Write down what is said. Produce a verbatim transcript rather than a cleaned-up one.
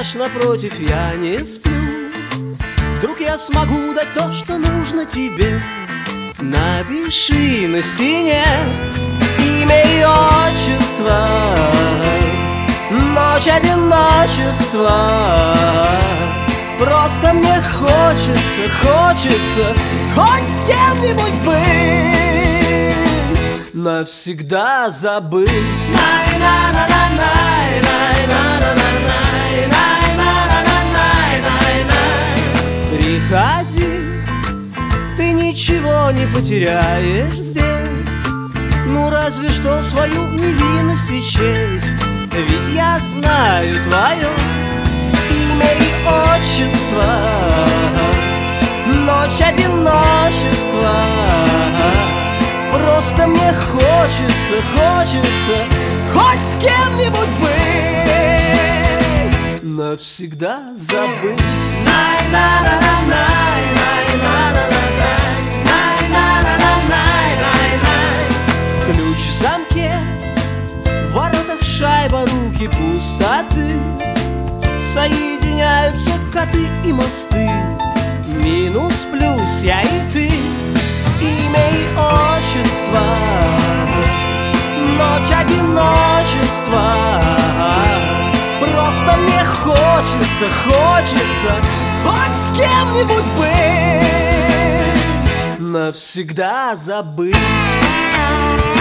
спишь напротив, я не сплю. Вдруг я смогу дать то, что нужно тебе. Напиши на стене имя и отчество, ночь одиночества. Просто мне хочется, хочется хоть с кем-нибудь быть, навсегда забыть. Приходи, ты ничего не потеряешь здесь, ну разве что свою невинность и честь. Ведь я знаю твое имя и отчество, ночь одиночества. Просто мне хочется, хочется хоть с кем-нибудь быть, навсегда забыть. Ключ в замке, в воротах шайба, руки пустоты. Соединяются коты и мосты, минус, плюс, я и ты. Имя и отчество, ночь одиночества. Просто мне хочется, хочется хоть с кем-нибудь быть, навсегда забыть.